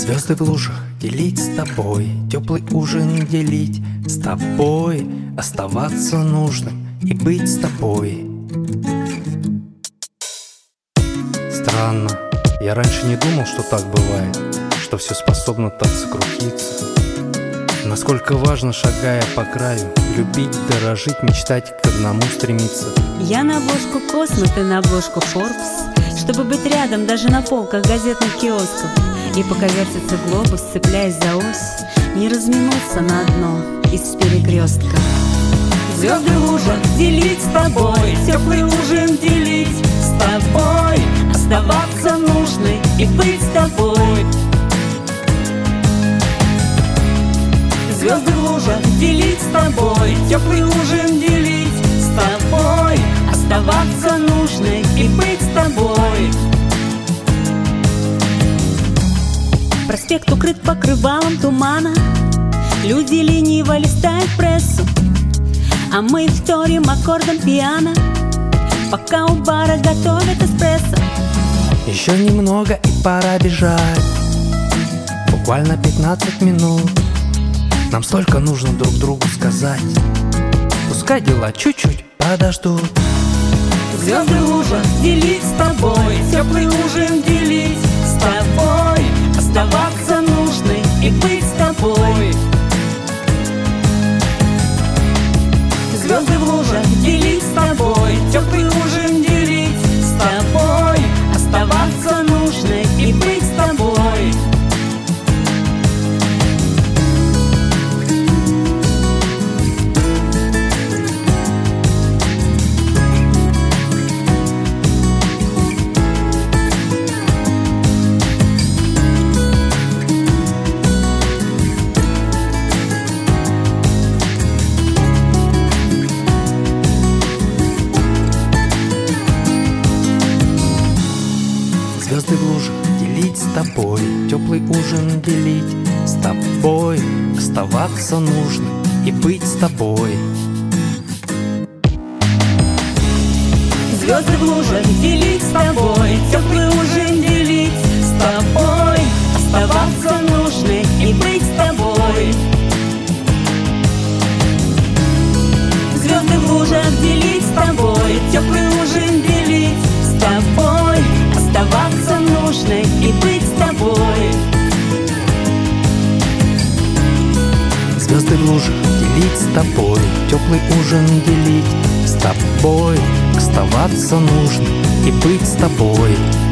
Звезды в лужах делить с тобой, теплый ужин делить с тобой, оставаться нужным и быть с тобой. Странно, я раньше не думал, что так бывает, что все способно так закрутиться. Насколько важно, шагая по краю, любить, дорожить, мечтать, к одному стремиться. Я на обложку Космо, ты на обложку Forbes, чтобы быть рядом даже на полках газетных киосков. И пока вертится глобус, цепляясь за ось, не разминуться на одно из перекрестков. Звезды в лужах делить с тобой, теплый ужин делить с тобой, оставаться нужной и быть с тобой. Звезды в лужах делить с тобой, теплый ужин делить с тобой, оставаться нужной и быть с тобой. Проспект укрыт покрывалом тумана, люди лениво листают прессу, а мы вторим аккордом пиано, пока у бара готовят эспрессо. Еще немного и пора бежать, буквально 15 минут. Нам столько нужно друг другу сказать, пускай дела чуть-чуть подождут. Звезды в лужах делить с тобой, теплый ужин делить с тобой, оставаться нужной и быть с тобой. Звезды в лужах делить с тобой, теплый ужин делить с тобой, оставаться нужной и быть с тобой. Звезды в лужах делить с тобой, теплый ужин делить с тобой, оставаться нужно и быть с тобой. Звезды в лужах делить с тобой, теплый ужин делить с тобой, оставаться нужной и быть с тобой. Звезды в лужах делить с тобой, теплый ужин делить с тобой, оставаться нужной и быть с тобой. Звезды в лужах делить с тобой, теплый ужин делить с тобой, оставаться нужно и быть с тобой.